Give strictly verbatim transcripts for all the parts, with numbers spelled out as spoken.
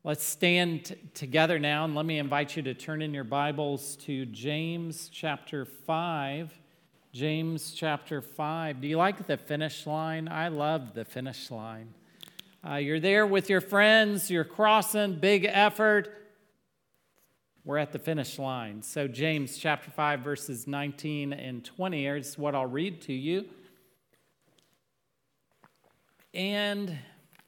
Let's stand t- together now, and let me invite you to turn in your Bibles to James chapter five. James chapter five. Do you like the finish line? I love the finish line. Uh, you're there with your friends, you're crossing, big effort. We're at the finish line. So James chapter five, verses nineteen and twenty is what I'll read to you. And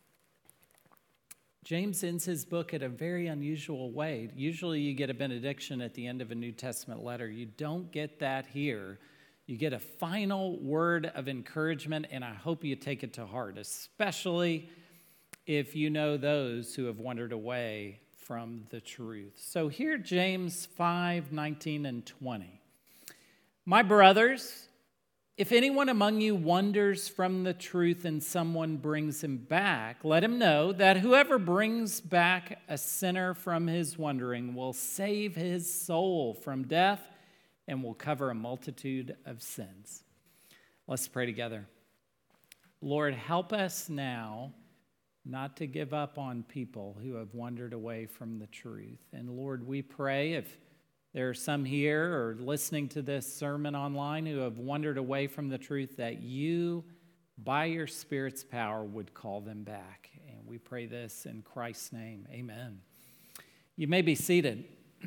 James ends his book in a very unusual way. Usually you get a benediction at the end of a New Testament letter. You don't get that here. You get a final word of encouragement, and I hope you take it to heart, especially if you know those who have wandered away from the truth. So here, James five, nineteen and twenty. My brothers, if anyone among you wanders from the truth and someone brings him back, let him know that whoever brings back a sinner from his wandering will save his soul from death and will cover a multitude of sins. Let's pray together. Lord, help us now not to give up on people who have wandered away from the truth. And Lord, we pray if there are some here or listening to this sermon online who have wandered away from the truth, that you, by your Spirit's power, would call them back. And we pray this in Christ's name. Amen. You may be seated.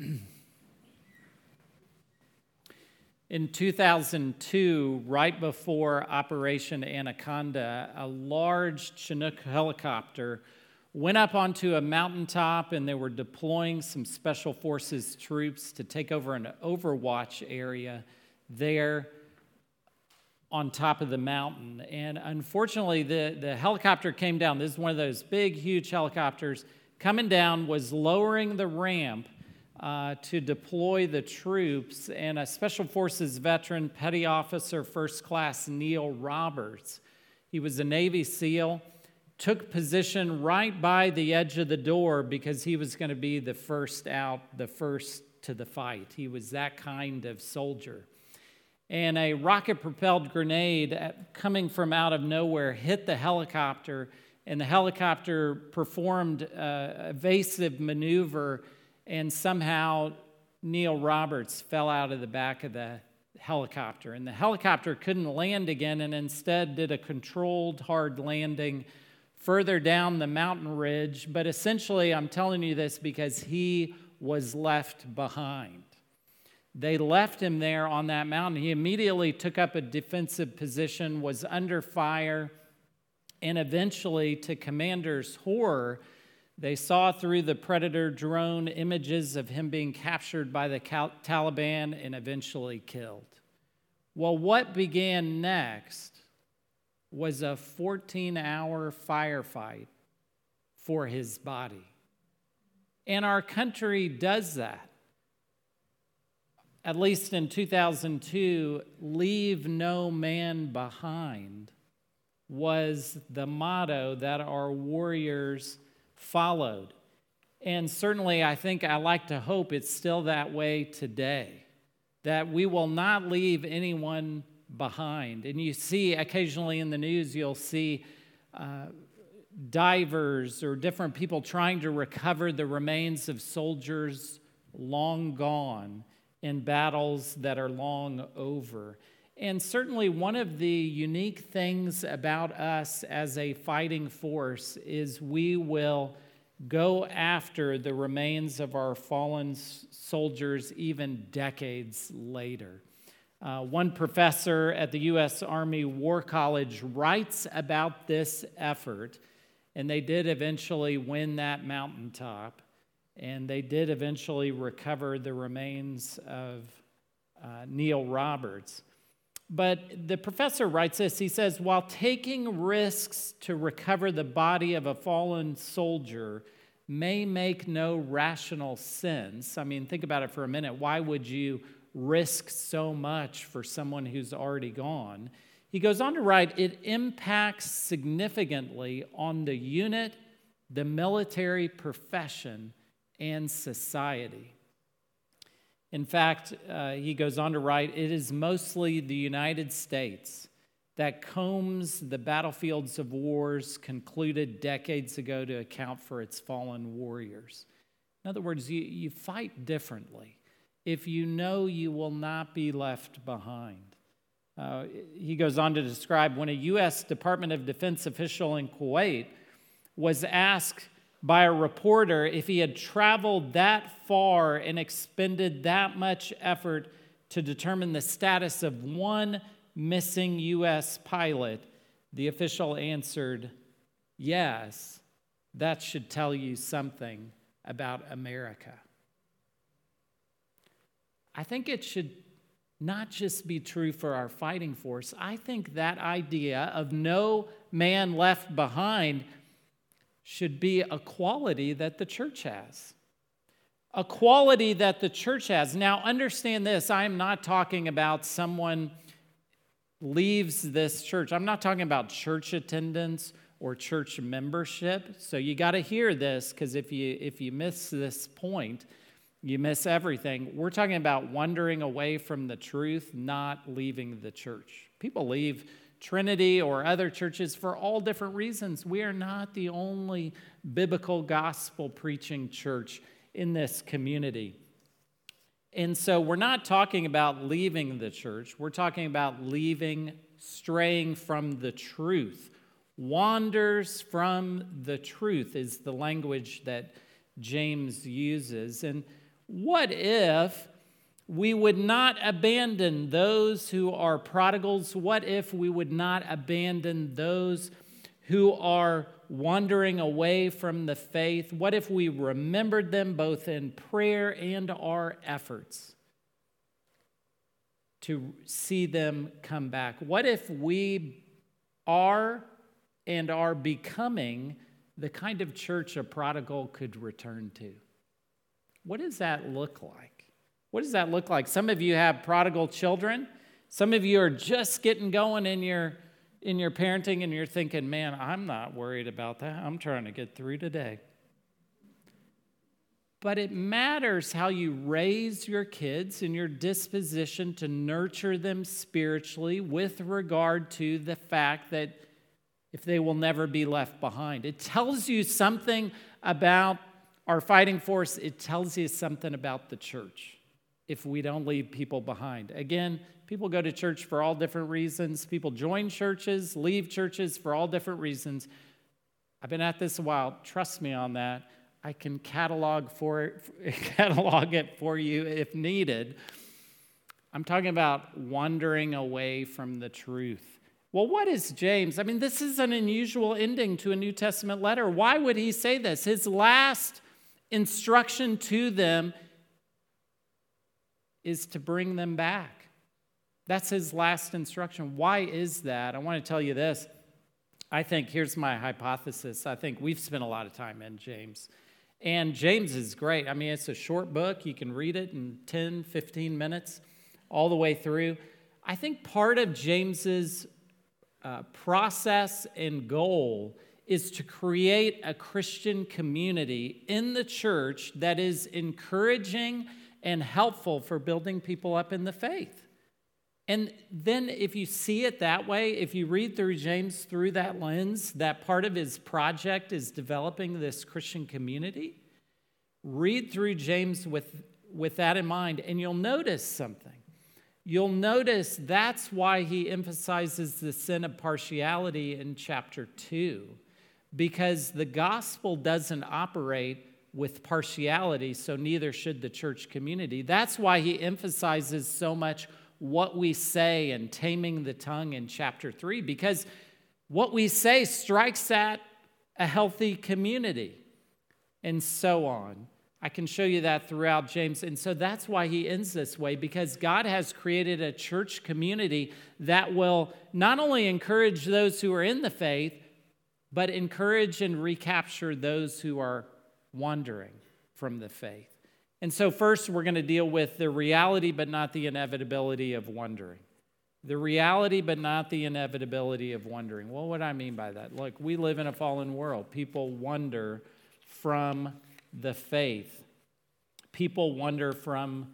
In two thousand two, right before Operation Anaconda, a large Chinook helicopter went up onto a mountaintop, and they were deploying some Special Forces troops to take over an overwatch area there on top of the mountain. And unfortunately, the, the helicopter came down. This is one of those big, huge helicopters. Coming down was lowering the ramp uh, to deploy the troops, and a Special Forces veteran, Petty Officer First Class Neil Roberts, he was a Navy SEAL, took position right by the edge of the door because he was going to be the first out, the first to the fight. He was that kind of soldier. And a rocket-propelled grenade coming from out of nowhere hit the helicopter, and the helicopter performed an evasive maneuver, and somehow Neil Roberts fell out of the back of the helicopter. And the helicopter couldn't land again, and instead did a controlled hard landing further down the mountain ridge. But essentially, I'm telling you this because he was left behind. They left him there on that mountain. He immediately took up a defensive position, was under fire, and eventually, to Commander's horror, they saw through the Predator drone images of him being captured by the Taliban and eventually killed. Well, what began next was a fourteen-hour firefight for his body. And our country does that. At least in two thousand two, leave no man behind was the motto that our warriors followed. And certainly, I think I like to hope it's still that way today, that we will not leave anyone behind. And you see occasionally in the news, you'll see uh, divers or different people trying to recover the remains of soldiers long gone in battles that are long over. And certainly one of the unique things about us as a fighting force is we will go after the remains of our fallen soldiers even decades later. Uh, one professor at the U S Army War College writes about this effort, and they did eventually win that mountaintop, and they did eventually recover the remains of uh, Neil Roberts. But the professor writes this, he says, while taking risks to recover the body of a fallen soldier may make no rational sense, I mean, think about it for a minute, why would you risk so much for someone who's already gone? He goes on to write, it impacts significantly on the unit, the military profession, and society. In fact, uh, he goes on to write, it is mostly the United States that combs the battlefields of wars concluded decades ago to account for its fallen warriors. In other words, you, you fight differently if you know you will not be left behind. Uh, he goes on to describe when a U S Department of Defense official in Kuwait was asked by a reporter if he had traveled that far and expended that much effort to determine the status of one missing U S pilot, the official answered, "Yes, that should tell you something about America." I think it should not just be true for our fighting force. I think that idea of no man left behind should be a quality that the church has. A quality that the church has. Now, understand this. I am not talking about someone leaves this church. I'm not talking about church attendance or church membership. So you got to hear this, because if you if you miss this point, you miss everything. We're talking about wandering away from the truth, not leaving the church. People leave Trinity or other churches for all different reasons. We are not the only biblical gospel preaching church in this community. And so we're not talking about leaving the church. We're talking about leaving, straying from the truth. Wanders from the truth is the language that James uses. And what if we would not abandon those who are prodigals? What if we would not abandon those who are wandering away from the faith? What if we remembered them both in prayer and our efforts to see them come back? What if we are and are becoming the kind of church a prodigal could return to? What does that look like? What does that look like? Some of you have prodigal children. Some of you are just getting going in your in your parenting, and you're thinking, man, I'm not worried about that. I'm trying to get through today. But it matters how you raise your kids and your disposition to nurture them spiritually with regard to the fact that if they will never be left behind. It tells you something about our fighting force. It tells you something about the church if we don't leave people behind. Again, people go to church for all different reasons. People join churches, leave churches for all different reasons. I've been at this a while. Trust me on that. I can catalog for it, catalog it for you if needed. I'm talking about wandering away from the truth. Well, what is James? I mean, this is an unusual ending to a New Testament letter. Why would he say this? His last instruction to them is to bring them back. That's his last instruction. Why is that? I want to tell you this. I think, here's my hypothesis. I think we've spent a lot of time in James. And James is great. I mean, it's a short book. You can read it in ten, fifteen minutes, all the way through. I think part of James's uh, process and goal is to create a Christian community in the church that is encouraging and helpful for building people up in the faith. And then if you see it that way, if you read through James through that lens, that part of his project is developing this Christian community, read through James with, with that in mind, and you'll notice something. You'll notice that's why he emphasizes the sin of partiality in chapter two, because the gospel doesn't operate with partiality, so neither should the church community. That's why he emphasizes so much what we say and taming the tongue in chapter three, because what we say strikes at a healthy community, and so on. I can show you that throughout James. And so that's why he ends this way, because God has created a church community that will not only encourage those who are in the faith, but encourage and recapture those who are wandering from the faith. And so first, we're going to deal with the reality but not the inevitability of wandering. The reality but not the inevitability of wandering. Well, what do I mean by that? Look, we live in a fallen world. People wander from the faith. People wander from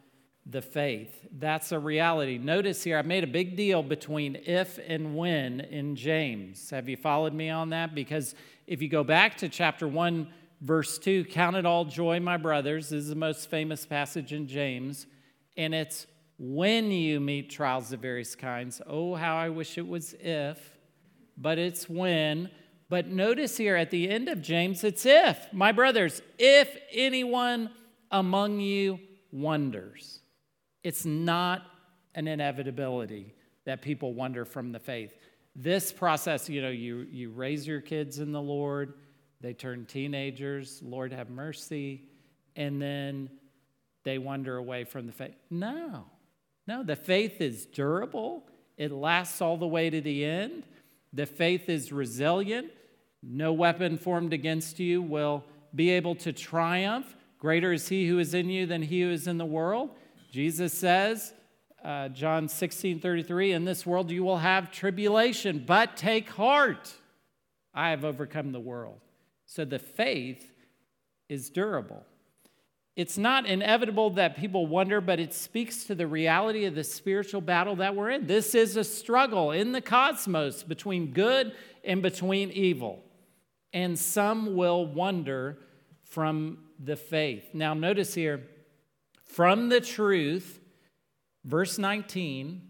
the faith. That's a reality. Notice here, I've made a big deal between if and when in James. Have you followed me on that? Because if you go back to chapter one, verse two, count it all joy, my brothers. This is the most famous passage in James. And it's when you meet trials of various kinds. Oh, how I wish it was if, but it's when. But notice here at the end of James, it's if. My brothers, if anyone among you wonders. It's not an inevitability that people wander from the faith. This process, you know, you, you raise your kids in the Lord, they turn teenagers, Lord have mercy, and then they wander away from the faith. No, no, the faith is durable. It lasts all the way to the end. The faith is resilient. No weapon formed against you will be able to triumph. Greater is he who is in you than he who is in the world. Jesus says, uh, John sixteen thirty-three, in this world you will have tribulation, but take heart. I have overcome the world. So the faith is durable. It's not inevitable that people wonder, but it speaks to the reality of the spiritual battle that we're in. This is a struggle in the cosmos between good and between evil. And some will wander from the faith. Now notice here, from the truth, verse nineteen,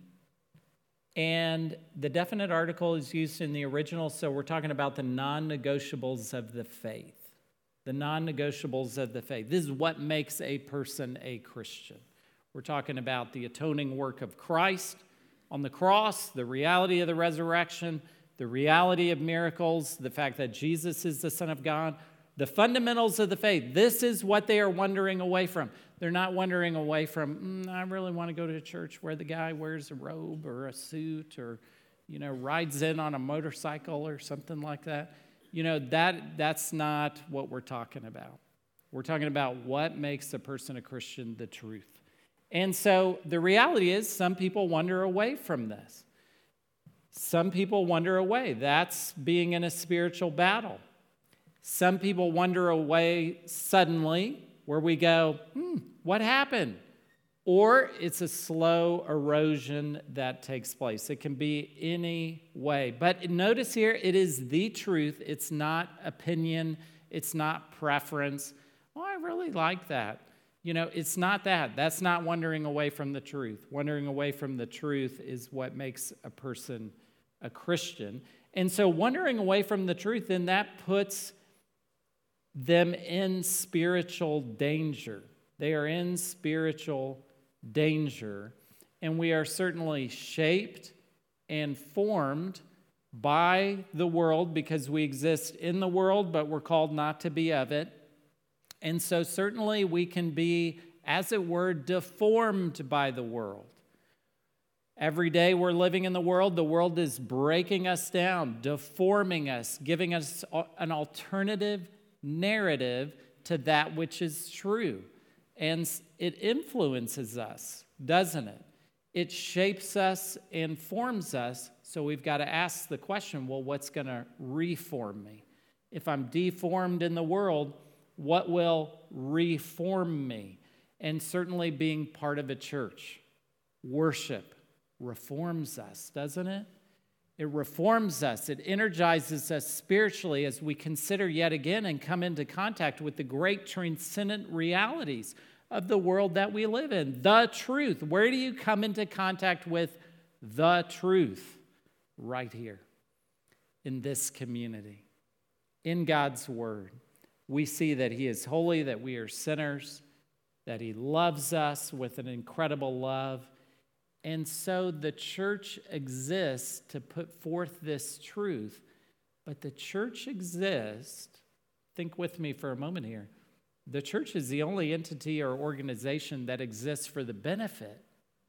and the definite article is used in the original, so we're talking about the non-negotiables of the faith. The non-negotiables of the faith. This is what makes a person a Christian. We're talking about the atoning work of Christ on the cross, the reality of the resurrection, the reality of miracles, the fact that Jesus is the Son of God, the fundamentals of the faith. This is what they are wandering away from. They're not wandering away from, mm, I really want to go to a church where the guy wears a robe or a suit or, you know, rides in on a motorcycle or something like that. You know, that that's not what we're talking about. We're talking about what makes a person a Christian, the truth. And so the reality is some people wander away from this. Some people wander away. That's being in a spiritual battle. Some people wander away suddenly where we go, hmm, what happened? Or it's a slow erosion that takes place. It can be any way. But notice here, it is the truth. It's not opinion. It's not preference. Oh, I really like that. You know, it's not that. That's not wandering away from the truth. Wandering away from the truth is what makes a person a Christian. And so wandering away from the truth, then that puts them in spiritual danger. They are in spiritual danger, and we are certainly shaped and formed by the world because we exist in the world, but we're called not to be of it. And so certainly we can be, as it were, deformed by the world. Every day we're living in the world, the world is breaking us down, deforming us, giving us an alternative narrative to that which is true. And it influences us, doesn't it? It shapes us and forms us. So we've got to ask the question, well, what's going to reform me? If I'm deformed in the world, what will reform me? And certainly being part of a church, worship reforms us, doesn't it? It reforms us. It energizes us spiritually as we consider yet again and come into contact with the great transcendent realities of the world that we live in. The truth. Where do you come into contact with the truth? Right here, in this community, in God's Word. We see that He is holy, that we are sinners, that He loves us with an incredible love. And so the church exists to put forth this truth. But the church exists, think with me for a moment here, the church is the only entity or organization that exists for the benefit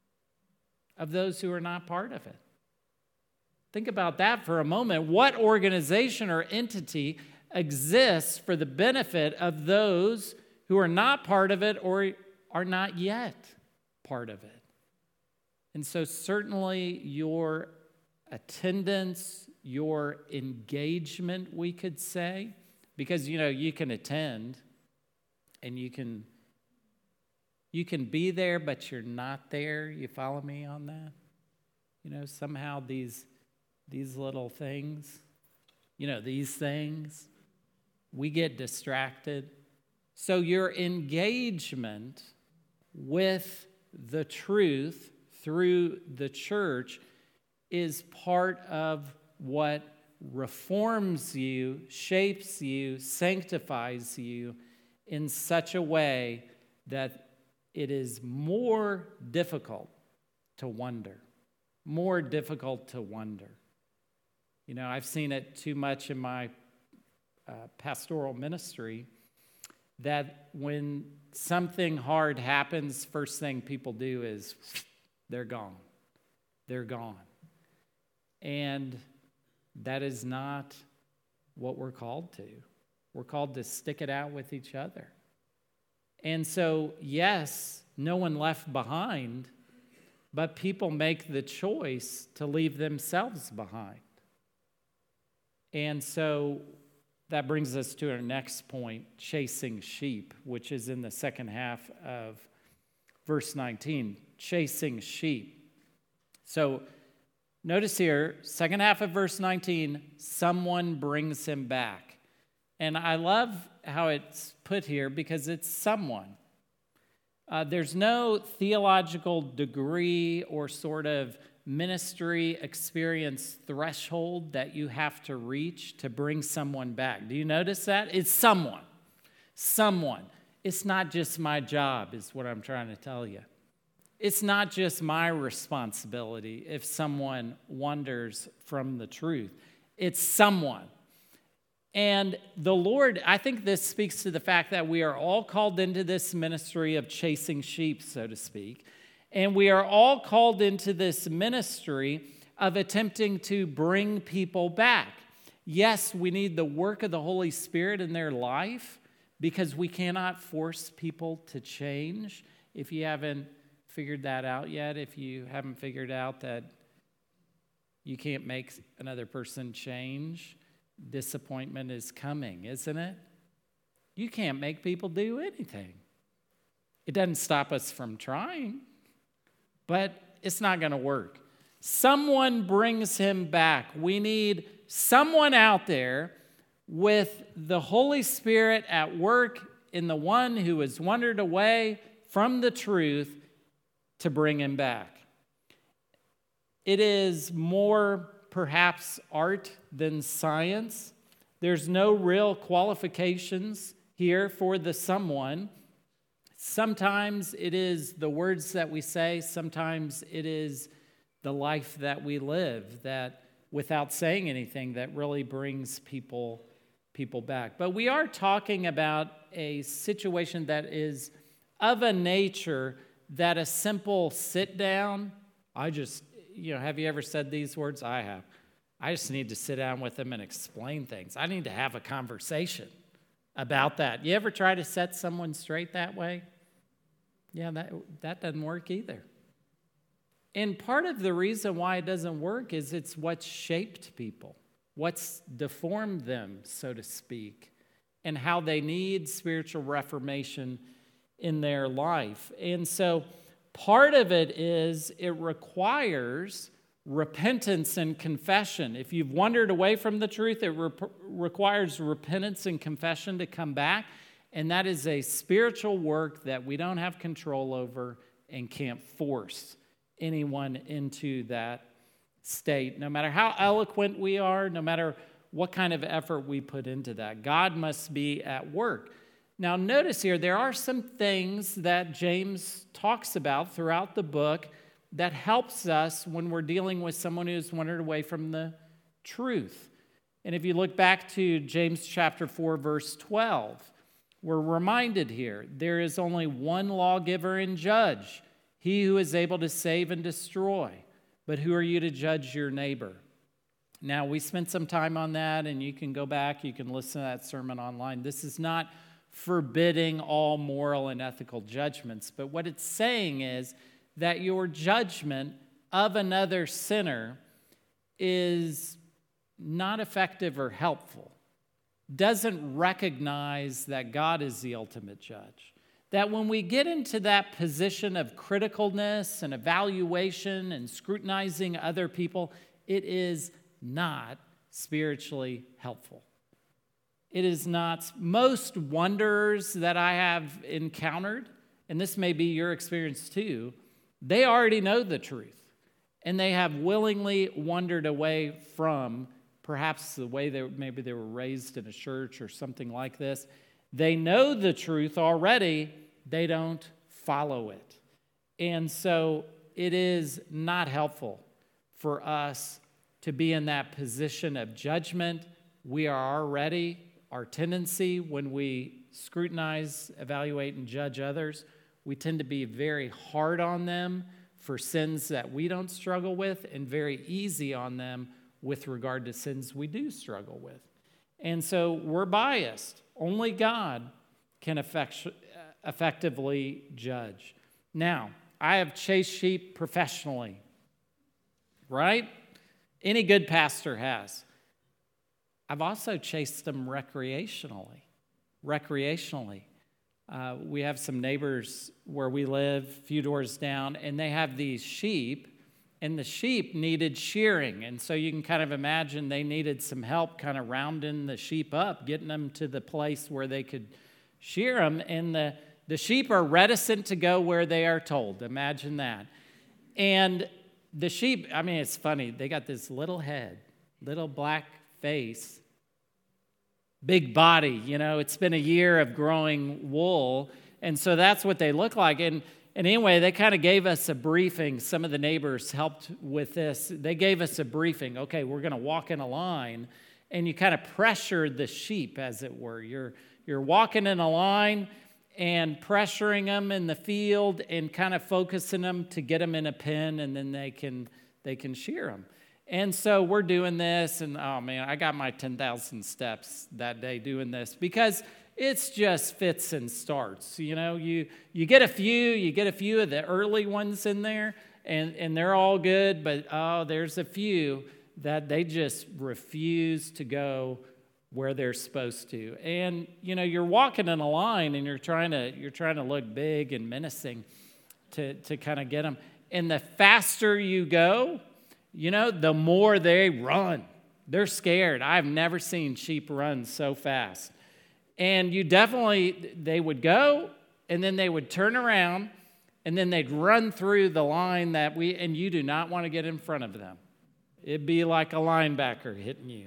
of those who are not part of it. Think about that for a moment. What organization or entity exists for the benefit of those who are not part of it or are not yet part of it? And so certainly your attendance, your engagement, we could say, because, you know, you can attend and you can You can be there, but you're not there. You follow me on that? You know, somehow these, these little things, you know, these things, we get distracted. So your engagement with the truth through the church is part of what reforms you, shapes you, sanctifies you in such a way that it is more difficult to wonder, more difficult to wonder. You know, I've seen it too much in my uh, pastoral ministry that when something hard happens, first thing people do is they're gone. They're gone. And that is not what we're called to. We're called to stick it out with each other. And so, yes, no one left behind, but people make the choice to leave themselves behind. And so that brings us to our next point, chasing sheep, which is in the second half of verse nineteen, chasing sheep. So notice here, second half of verse nineteen, someone brings him back. And I love how it's put here because it's someone. Uh, there's no theological degree or sort of ministry experience threshold that you have to reach to bring someone back. Do you notice that? It's someone. Someone. It's not just my job, is what I'm trying to tell you. It's not just my responsibility if someone wanders from the truth. It's someone. And the Lord, I think this speaks to the fact that we are all called into this ministry of chasing sheep, so to speak. And we are all called into this ministry of attempting to bring people back. Yes, we need the work of the Holy Spirit in their life because we cannot force people to change. If you haven't figured that out yet, if you haven't figured out that you can't make another person change, disappointment is coming, isn't it? You can't make people do anything. It doesn't stop us from trying, but it's not going to work. Someone brings him back. We need someone out there with the Holy Spirit at work in the one who has wandered away from the truth to bring him back. It is more perhaps art than science. There's no real qualifications here for the someone. Sometimes it is the words that we say. Sometimes it is the life that we live that without saying anything that really brings people, people back. But we are talking about a situation that is of a nature that a simple sit down, I just, you know, have you ever said these words? I have. I just need to sit down with them and explain things. I need to have a conversation about that. You ever try to set someone straight that way? Yeah, that, that doesn't work either. And part of the reason why it doesn't work is it's what's shaped people, what's deformed them, so to speak, and how they need spiritual reformation in their life. And so part of it is it requires repentance and confession. If you've wandered away from the truth, it re- requires repentance and confession to come back. And that is a spiritual work that we don't have control over and can't force anyone into that state, no matter how eloquent we are, no matter what kind of effort we put into that. God must be at work. Now, notice here, there are some things that James talks about throughout the book that helps us when we're dealing with someone who's wandered away from the truth. And if you look back to James chapter four, verse twelve, we're reminded here, there is only one lawgiver and judge, he who is able to save and destroy. But who are you to judge your neighbor? Now, we spent some time on that, and you can go back, you can listen to that sermon online. This is not forbidding all moral and ethical judgments, but what it's saying is that your judgment of another sinner is not effective or helpful, doesn't recognize that God is the ultimate judge, that when we get into that position of criticalness and evaluation and scrutinizing other people, it is not spiritually helpful. It is not. Most wanderers that I have encountered, and this may be your experience too, they already know the truth, and they have willingly wandered away from perhaps the way they maybe they were raised in a church or something like this. They know the truth already, they don't follow it. And so it is not helpful for us to be in that position of judgment. We are already, our tendency when we scrutinize, evaluate, and judge others, we tend to be very hard on them for sins that we don't struggle with and very easy on them with regard to sins we do struggle with. And so we're biased. Only God can effect, effectively judge. Now, I have chased sheep professionally, right? Any good pastor has. I've also chased them recreationally. Recreationally. Uh, we have some neighbors where we live, a few doors down, and they have these sheep, and the sheep needed shearing. And so you can kind of imagine they needed some help kind of rounding the sheep up, getting them to the place where they could shear them. And the, the sheep are reticent to go where they are told. Imagine that. And the sheep, I mean, it's funny. They got this little head, little black face, big body. You know, it's been a year of growing wool. And so that's what they look like. And And anyway, they kind of gave us a briefing. Some of the neighbors helped with this. They gave us a briefing. Okay, we're going to walk in a line, and you kind of pressure the sheep, as it were. You're, you're walking in a line and pressuring them in the field and kind of focusing them to get them in a pen, and then they can they can shear them. And so we're doing this, and oh man, I got my ten thousand steps that day doing this because it's just fits and starts. You know, you you get a few, you get a few of the early ones in there, and, and they're all good, but oh, there's a few that they just refuse to go where they're supposed to. And you know, you're walking in a line and you're trying to you're trying to look big and menacing to, to kind of get them. And the faster you go, you know, the more they run. They're scared. I've never seen sheep run so fast. And you definitely, they would go, and then they would turn around, and then they'd run through the line that we, and you do not want to get in front of them. It'd be like a linebacker hitting you.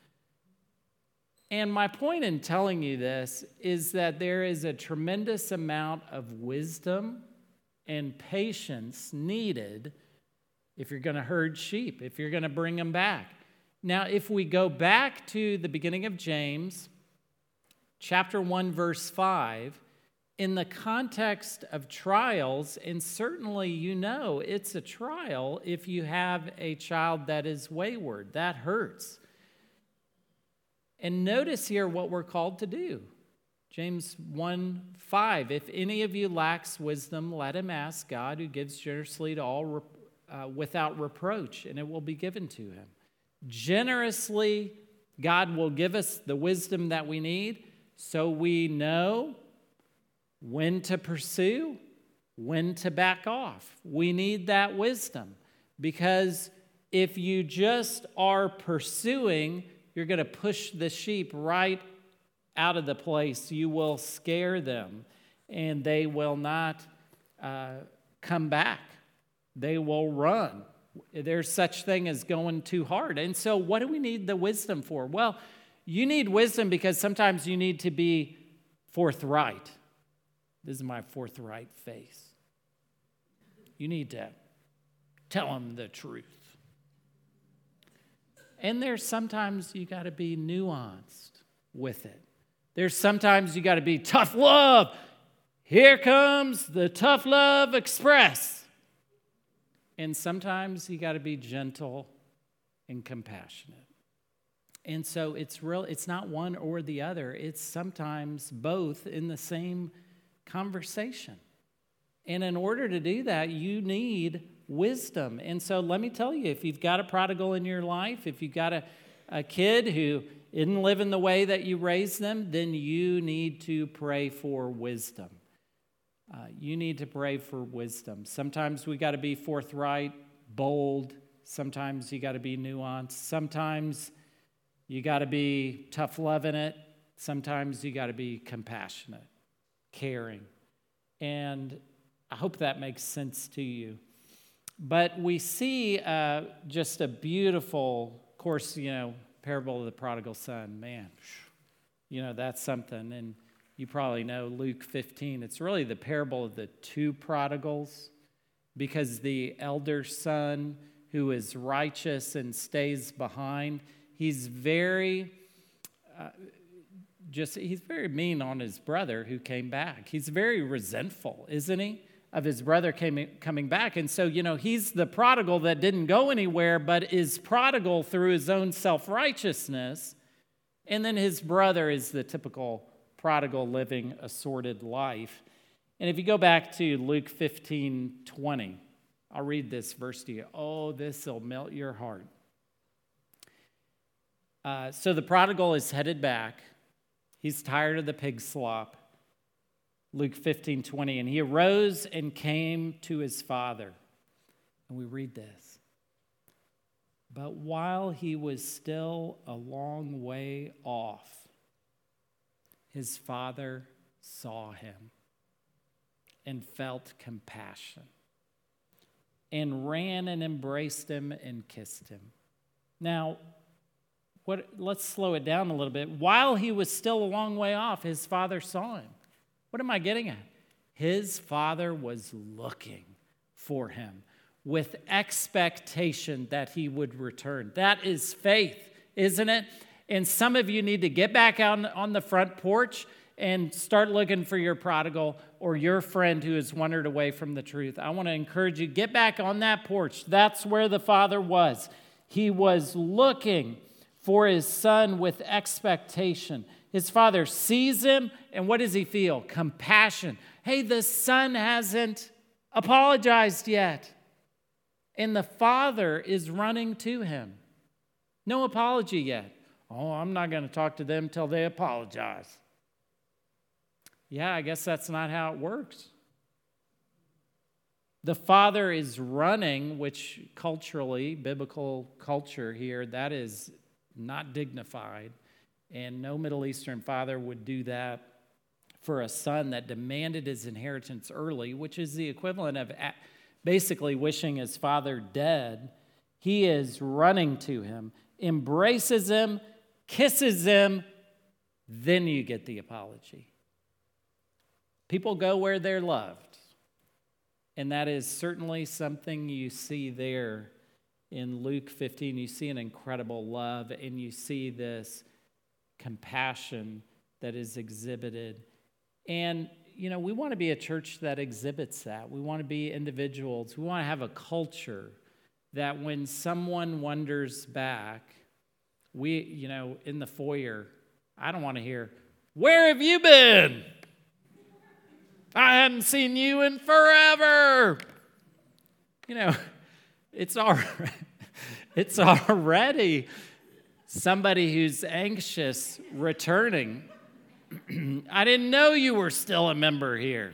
And my point in telling you this is that there is a tremendous amount of wisdom and patience needed if you're going to herd sheep, if you're going to bring them back. Now, if we go back to the beginning of James, chapter one, verse five, in the context of trials, and certainly you know it's a trial if you have a child that is wayward. That hurts. And notice here what we're called to do. James one five, if any of you lacks wisdom, let him ask God, who gives generously to all uh, without reproach, and it will be given to him. Generously, God will give us the wisdom that we need, so we know when to pursue, when to back off. We need that wisdom because if you just are pursuing, you're going to push the sheep right out of the place. You will scare them and they will not uh, come back. They will run. There's such thing as going too hard. And so what do we need the wisdom for? Well, you need wisdom because sometimes you need to be forthright. This is my forthright face. You need to tell them the truth. And there's sometimes you got to be nuanced with it. There's sometimes you got to be tough love. Here comes the tough love express. And sometimes you got to be gentle and compassionate. And so it's real, it's not one or the other. It's sometimes both in the same conversation. And in order to do that, you need wisdom. And so let me tell you, if you've got a prodigal in your life, if you've got a, a kid who isn't living the way that you raised them, then you need to pray for wisdom. Uh, you need to pray for wisdom. Sometimes we got to be forthright, bold. Sometimes you got to be nuanced. Sometimes you got to be tough loving it. Sometimes you got to be compassionate, caring. And I hope that makes sense to you. But we see uh, just a beautiful, of course, you know, parable of the prodigal son. Man, you know, that's something. And you probably know Luke fifteen. It's really the parable of the two prodigals, because the elder son who is righteous and stays behind, he's very, uh, just, he's very mean on his brother who came back. He's very resentful, isn't he, of his brother came, coming back. And so, you know, he's the prodigal that didn't go anywhere, but is prodigal through his own self-righteousness. And then his brother is the typical prodigal living a sordid life. And if you go back to Luke fifteen twenty, I'll read this verse to you. Oh, this will melt your heart. Uh, so the prodigal is headed back. He's tired of the pig slop. Luke fifteen twenty, and he arose and came to his father. And we read this. But while he was still a long way off, his father saw him and felt compassion and ran and embraced him and kissed him. Now, what, let's slow it down a little bit. While he was still a long way off, his father saw him. What am I getting at? His father was looking for him with expectation that he would return. That is faith, isn't it? And some of you need to get back out on the front porch and start looking for your prodigal or your friend who has wandered away from the truth. I want to encourage you, get back on that porch. That's where the father was. He was looking for his son with expectation. His father sees him, and what does he feel? Compassion. Hey, the son hasn't apologized yet. And the father is running to him. No apology yet. Oh, I'm not going to talk to them till they apologize. Yeah, I guess that's not how it works. The father is running, which culturally, biblical culture here, that is not dignified. And no Middle Eastern father would do that for a son that demanded his inheritance early, which is the equivalent of basically wishing his father dead. He is running to him, embraces him, kisses him, then you get the apology. People go where they're loved. And that is certainly something you see there in Luke fifteen. You see an incredible love, and you see this compassion that is exhibited. And, you know, we want to be a church that exhibits that. We want to be individuals. We want to have a culture that when someone wanders back, we, you know, in the foyer, I don't want to hear, "Where have you been? I hadn't seen you in forever." You know, it's already, it's already somebody who's anxious returning. "I didn't know you were still a member here."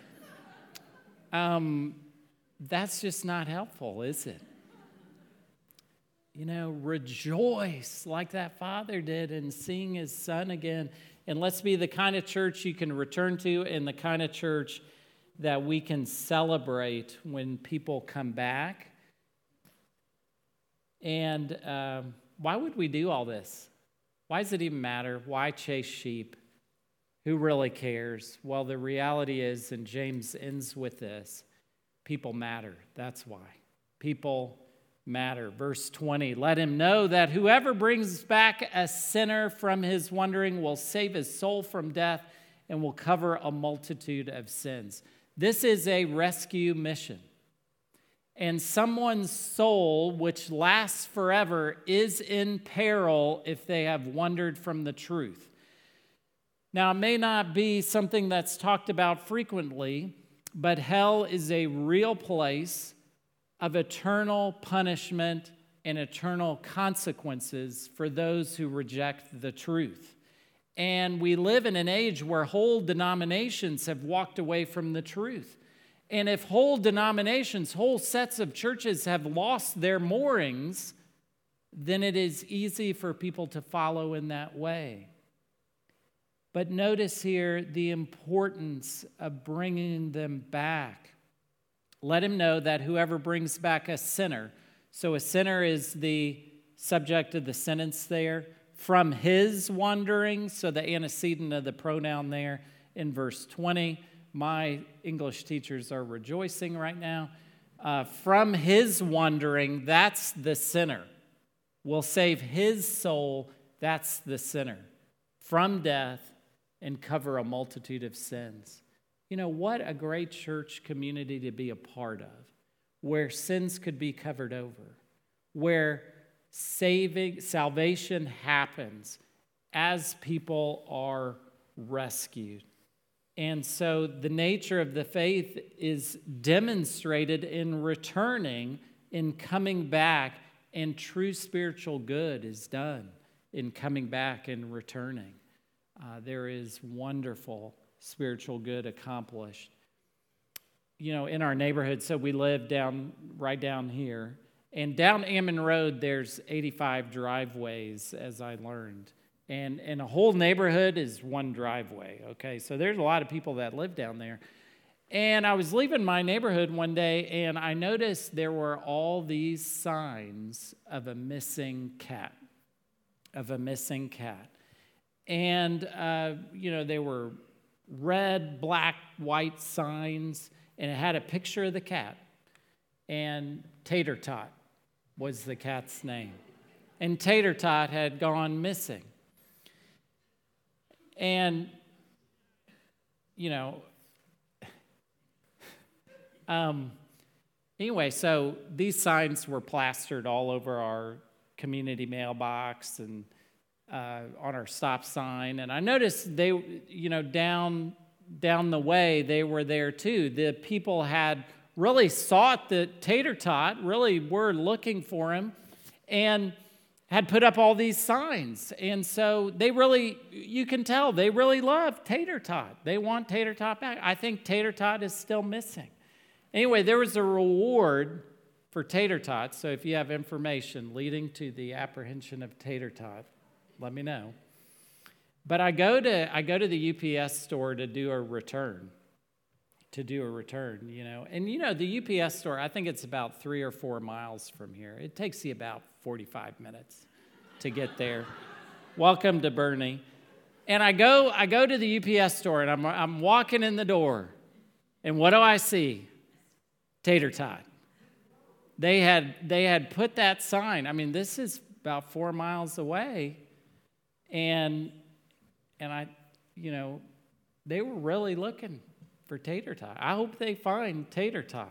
Um, that's just not helpful, is it? You know, rejoice like that father did in seeing his son again. And let's be the kind of church you can return to and the kind of church that we can celebrate when people come back. And um, why would we do all this? Why does it even matter? Why chase sheep? Who really cares? Well, the reality is, and James ends with this, people matter. That's why. People matter. Verse twenty, "Let him know that whoever brings back a sinner from his wandering will save his soul from death and will cover a multitude of sins." This is a rescue mission. And someone's soul, which lasts forever, is in peril if they have wandered from the truth. Now, it may not be something that's talked about frequently, but hell is a real place of eternal punishment and eternal consequences for those who reject the truth. And we live in an age where whole denominations have walked away from the truth. And if whole denominations, whole sets of churches have lost their moorings, then it is easy for people to follow in that way. But notice here the importance of bringing them back. Let him know that whoever brings back a sinner, so a sinner is the subject of the sentence there, from his wandering, so the antecedent of the pronoun there in verse twenty. My English teachers are rejoicing right now. Uh, from his wandering, that's the sinner. Will save his soul, that's the sinner. From death and cover a multitude of sins. You know, what a great church community to be a part of, where sins could be covered over, where saving, salvation happens as people are rescued. And so the nature of the faith is demonstrated in returning, in coming back, and true spiritual good is done in coming back and returning. Uh, there is wonderful spiritual good accomplished. You know, in our neighborhood, so we live down right down here. And down Ammon Road, there's eighty-five driveways, as I learned. And, and a whole neighborhood is one driveway, okay? So there's a lot of people that live down there. And I was leaving my neighborhood one day, and I noticed there were all these signs of a missing cat, of a missing cat. And, uh, you know, they were red, black, white signs, and it had a picture of the cat. And Tater Tot was the cat's name. And Tater Tot had gone missing. And, you know, um, anyway, so these signs were plastered all over our community mailbox and uh, on our stop sign. And I noticed they, you know, down, down the way, they were there too. The people had really sought the Tater Tot, really were looking for him, and had put up all these signs. And so they really, you can tell, they really love Tater Tot. They want Tater Tot back. I think Tater Tot is still missing. Anyway, there was a reward for Tater Tot, so if you have information leading to the apprehension of Tater Tot, let me know. But I go to I go to the U P S store to do a return. To do a return, you know. And, you know, the U P S store, I think it's about three or four miles from here. It takes you about forty-five minutes to get there. Welcome to Bernie. And I go I go to the U P S store, and I'm I'm walking in the door. And what do I see? Tater Tot. They had they had put that sign. I mean, this is about four miles away. And and I, you know, they were really looking for Tater Tot. I hope they find Tater Tot.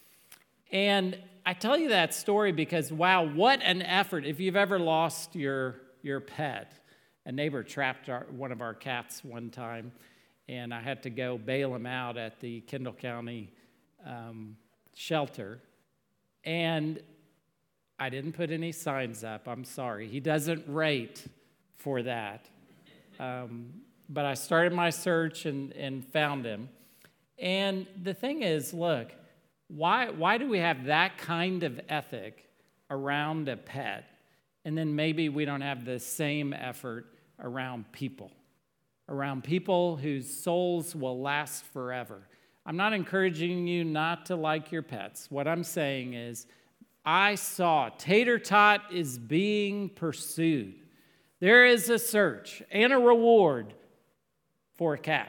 And I tell you that story because, wow, what an effort. If you've ever lost your, your pet, a neighbor trapped our, one of our cats one time, and I had to go bail him out at the Kendall County um, shelter. And I didn't put any signs up. I'm sorry. He doesn't rate for that. Um, but I started my search and, and found him. And the thing is, look, why why do we have that kind of ethic around a pet, and then maybe we don't have the same effort around people, around people whose souls will last forever? I'm not encouraging you not to like your pets. What I'm saying is, I saw Tater Tot is being pursued. There is a search and a reward for a cat.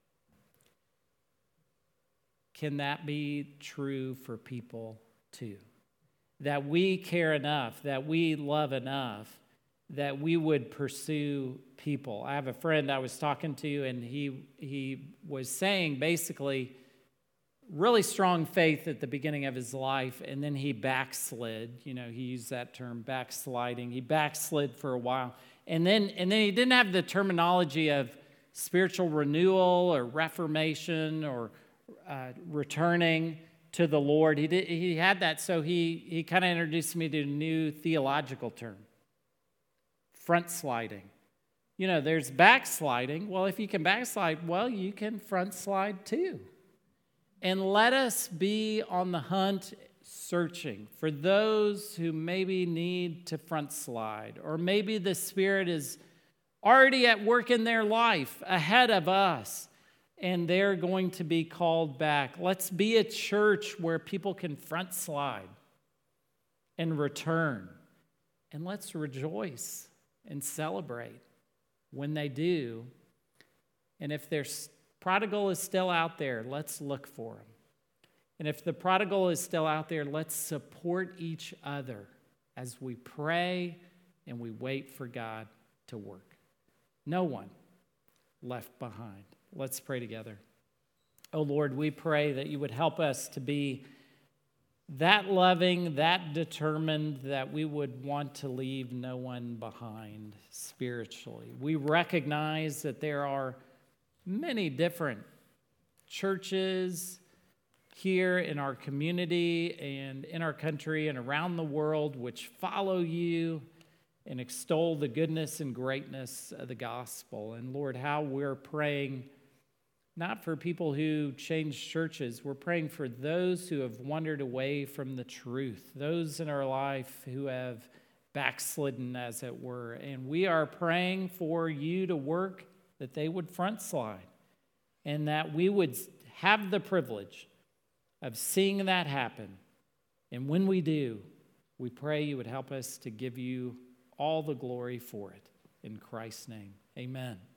Can that be true for people too? That we care enough, that we love enough, that we would pursue people. I have a friend I was talking to, and he he was saying basically really strong faith at the beginning of his life, and then he backslid. You know, he used that term, backsliding. He backslid for a while. And then and then he didn't have the terminology of spiritual renewal or reformation or uh, returning to the Lord. He did, he had that, so he, he kind of introduced me to a new theological term, front sliding. You know, there's backsliding. Well, if you can backslide, well, you can front slide too. And let us be on the hunt, searching for those who maybe need to front slide, or maybe the Spirit is already at work in their life ahead of us, and they're going to be called back. Let's be a church where people can front slide and return. And let's rejoice and celebrate when they do. And if their prodigal is still out there, let's look for him. And if the prodigal is still out there, let's support each other as we pray and we wait for God to work. No one left behind. Let's pray together. Oh Lord, we pray that you would help us to be that loving, that determined, that we would want to leave no one behind spiritually. We recognize that there are many different churches here in our community and in our country and around the world which follow you and extol the goodness and greatness of the gospel. And Lord, how we're praying not for people who change churches. We're praying for those who have wandered away from the truth, those in our life who have backslidden, as it were. And we are praying for you to work, that they would front slide, and that we would have the privilege of seeing that happen. And when we do, we pray you would help us to give you all the glory for it. In Christ's name, amen.